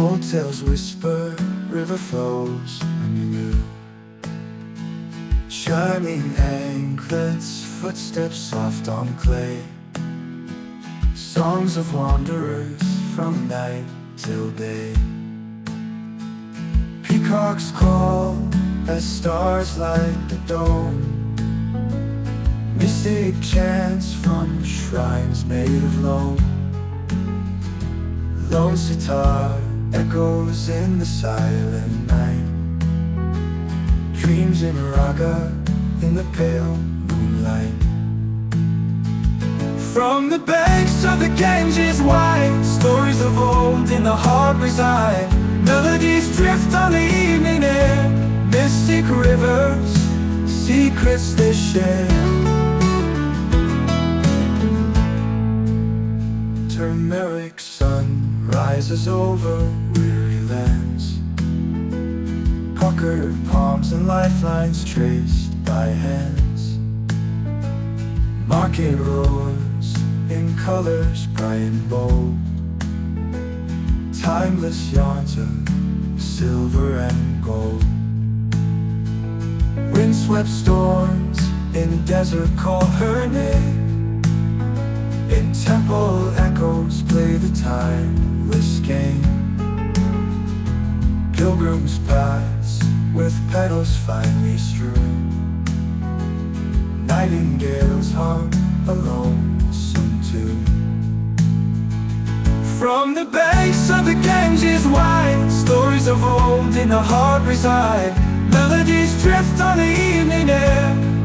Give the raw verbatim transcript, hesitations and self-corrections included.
Old tales whisper, river flows anew. Shining anklets, footsteps soft on clay. Songs of wanderers from night till day. Peacocks call as stars light the dome. Mystic chants from shrines made of loam. Lone sitar echoes in the silent night. Dreams in raga in the pale moonlight. From the banks of the Ganges wide, stories of old in the heart reside. Melodies drift on the evening air. Mystic rivers, secrets they share. Turmeric sun rises over weary lands. Puckered palms and lifelines traced by hands. Market roars in colors bright and bold. Timeless yarns of silver and gold. Windswept storms in desert call her name. In temple echoes play the timeless game. Pilgrims pass with petals finely strewn. Nightingales hum a lonesome tune. From the banks of the Ganges wide, stories of old in the heart reside. Melodies drift on the evening air.